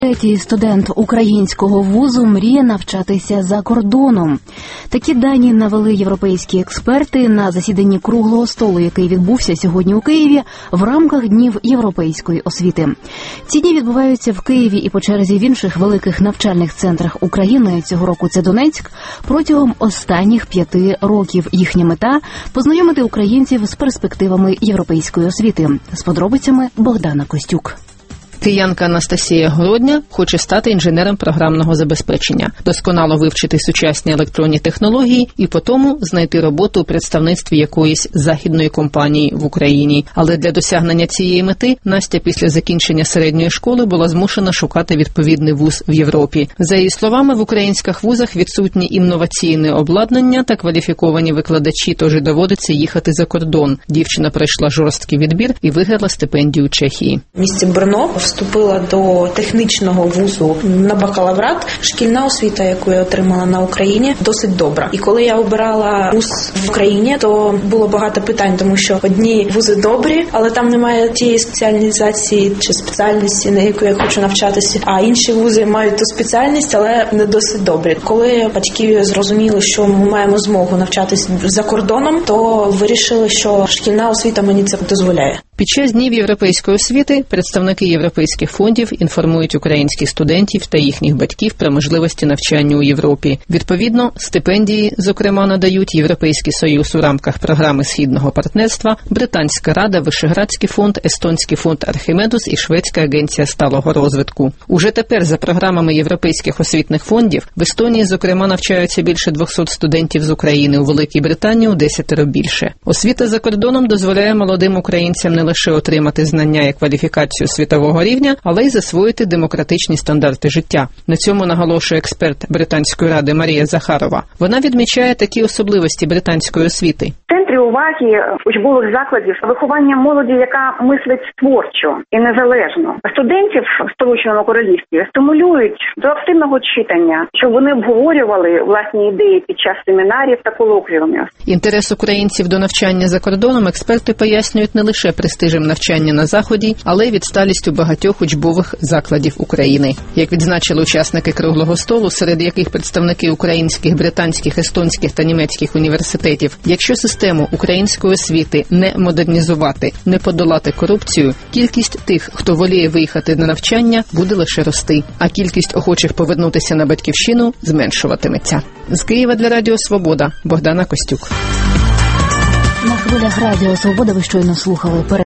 Третій студент українського вузу мріє навчатися за кордоном. Такі дані навели європейські експерти на засіданні круглого столу, який відбувся сьогодні у Києві в рамках Днів європейської освіти. Ці дні відбуваються в Києві і по черзі в інших великих навчальних центрах України. Цього року це Донецьк. Протягом останніх 5 років їхня мета – познайомити українців з перспективами європейської освіти. З подробицями Богдана Костюк. Киянка Анастасія Городня хоче стати інженером програмного забезпечення, досконало вивчити сучасні електронні технології і потім знайти роботу у представництві якоїсь західної компанії в Україні. Але для досягнення цієї мети Настя після закінчення середньої школи була змушена шукати відповідний вуз в Європі. За її словами, в українських вузах відсутні інноваційне обладнання та кваліфіковані викладачі, тож і доводиться їхати за кордон. Дівчина пройшла жорсткий відбір і виграла стипендію Чехії. В місті Брно вступила до технічного вузу на бакалаврат. Шкільна освіта, яку я отримала на Україні, досить добра. І коли я обирала вуз в Україні, то було багато питань, тому що одні вузи добрі, але там немає тієї спеціалізації чи спеціальності, на яку я хочу навчатися, а інші вузи мають ту спеціальність, але не досить добрі. Коли батьки зрозуміли, що ми маємо змогу навчатися за кордоном, то вирішили, що шкільна освіта мені це дозволяє. Під час Днів європейської освіти представники європейських фондів інформують українських студентів та їхніх батьків про можливості навчання у Європі. Відповідно, стипендії, зокрема, надають Європейський Союз у рамках програми Східного партнерства, Британська Рада, Вишеградський фонд, Естонський фонд Архімедус і Шведська агенція сталого розвитку. Уже тепер за програмами європейських освітних фондів в Естонії, зокрема, навчаються більше 200 студентів з України, у Великій Британії у 10 більше. Освіта за кордоном дозволяє молодим українцям не лише отримати знання і кваліфікацію світового рівня, але й засвоїти демократичні стандарти життя. На цьому наголошує експерт Британської ради Марія Захарова. Вона відмічає такі особливості британської освіти. В центрі уваги учбових закладів виховання молоді, яка мислить творчо і незалежно. Студентів в Сполученому Королівстві стимулюють до активного читання, щоб вони обговорювали власні ідеї під час семінарів та колоквіумів. Інтерес українців до навчання за кордоном експерти пояснюють не лише престижем навчання на Заході, але й відсталістю багатьох учбових закладів України. Як відзначили учасники круглого столу, серед яких представники українських, британських, естонських та німецьких університетів, якщо систему української освіти не модернізувати, не подолати корупцію, кількість тих, хто воліє виїхати на навчання, буде лише рости, а кількість охочих повернутися на батьківщину зменшуватиметься. З Києва для Радіо Свобода, Богдана Костюк. На хвилях Радіо Свобода ви щойно слухали